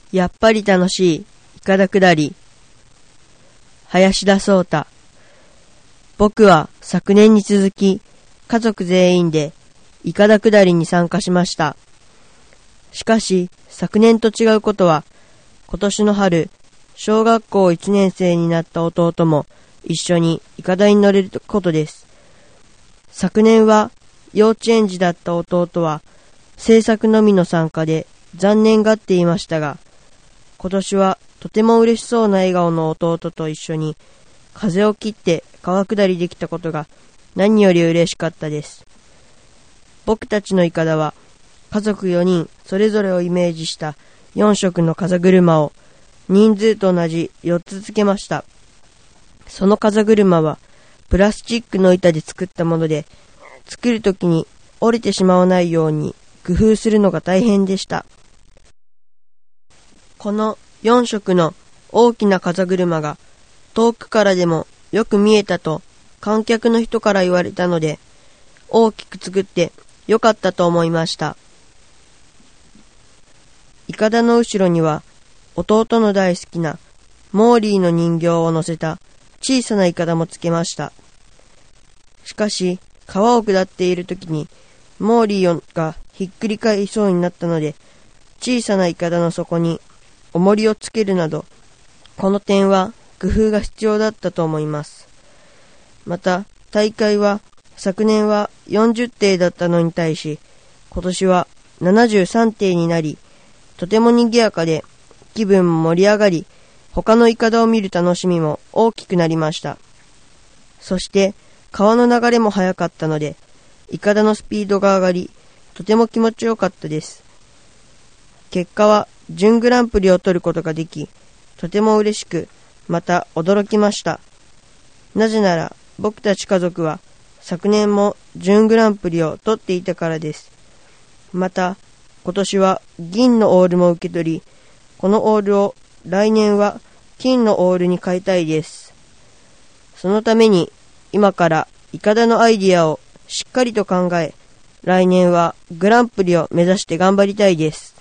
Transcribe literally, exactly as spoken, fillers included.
やっぱり楽しいいかだ下り。林田壮太。僕は昨年に続き家族全員でいかだ下りに参加しました。しかし昨年と違うことは、今年の春小学校いちねん生になった弟も一緒にいかだに乗れることです。昨年は幼稚園児だった弟は制作のみの参加で残念がっていましたが、今年はとても嬉しそうな笑顔の弟と一緒に風を切って川下りできたことが何より嬉しかったです。僕たちのいかだは家族よにんそれぞれをイメージしたよん色の風車を人数と同じよっつつけました。その風車はプラスチックの板で作ったもので、作るときに折れてしまわないように工夫するのが大変でした。このよん色の大きな風車が遠くからでもよく見えたと観客の人から言われたので、大きく作ってよかったと思いました。いかだの後ろには弟の大好きなモーリーの人形を乗せた小さないかだもつけました。しかし川を下っているときにモーリーがひっくり返りそうになったので、小さないかだの底に重りをつけるなど、この点は工夫が必要だったと思います。また大会は昨年はよんじゅっていだったのに対し、今年はななじゅうさんていになり、とても賑やかで気分も盛り上がり、他のいかだを見る楽しみも大きくなりました。そして川の流れも速かったので、いかだのスピードが上がり、とても気持ちよかったです。結果は準グランプリを取ることができ、とても嬉しく、また驚きました。なぜなら僕たち家族は昨年も準グランプリを取っていたからです。また今年は銀のオールも受け取り、このオールを来年は金のオールに変えたいです。そのために今からいかだのアイディアをしっかりと考え、来年はグランプリを目指して頑張りたいです。